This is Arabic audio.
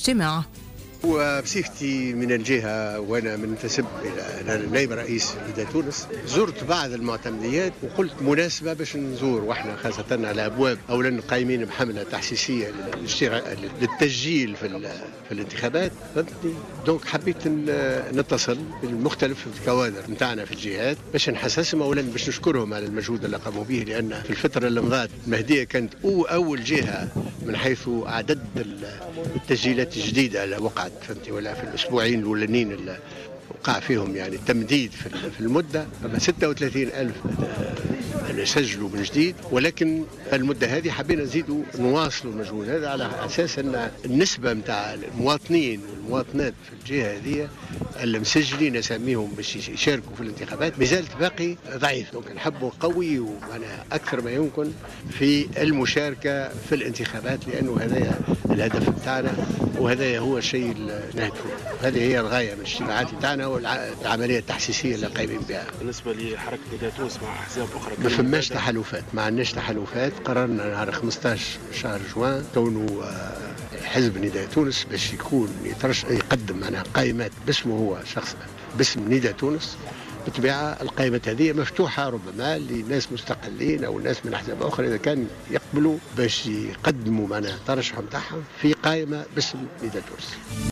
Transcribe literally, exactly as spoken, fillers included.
الاجتماع. وبصفتي من الجهة وأنا منتسب إلى نائب رئيس نداء تونس، زرت بعض المعتمديات وقلت مناسبة باش نزور، وإحنا خاصة على أبواب أولا قايمين بحملة تحسيسية للتسجيل في, في الانتخابات، فهمتني؟ دونك حبيت نتصل بالمختلف الكوادر نتاعنا في الجهات باش نحسسهم، أولا باش نشكرهم على المجهود اللي قاموا به، لأن في الفترة اللي مضات المهدية كانت أول جهة من حيث عدد التسجيلات الجديدة اللي وقعت، فهمتي؟ ولا في الأسبوعين الأولانيين اللي وقع فيهم يعني تمديد في المدة، أما ستة وثلاثين ألف اللي سجلوا من جديد، ولكن المدة هذه حبينا نزيدوا نواصلوا المجهود هذا على أساس أن النسبة متاع المواطنين والمواطنات في الجهة هذه اللي مسجلين أساميهم باش يشاركوا في الانتخابات مازالت باقي ضعيف، دونك نحب نقوي وأنا أكثر ما يمكن في المشاركة في الانتخابات، لأنه هذا الهدف بتاعنا وهذا هو الشيء اللي نهدفه. هذه هي الغاية من الاجتماعات بتاعنا والعملية التحسيسية اللي قايمين بها. بالنسبة لحركة نداء تونس مع أحزاب أخرى ما فماش تحالفات، ما عندناش تحالفات. قررنا نهار خمسطاش شهر جوان كونه حزب نداء تونس باش يكون يترش يقدم معناها قائمات باسمه هو شخص باسم نداء تونس. بالطبيعة القائمة هذه مفتوحة ربما لناس مستقلين أو ناس من أحزاب أخرى إذا كان يقبلوا باش يقدموا معناها ترشح متاعهم في قائمة باسم نداء تونس.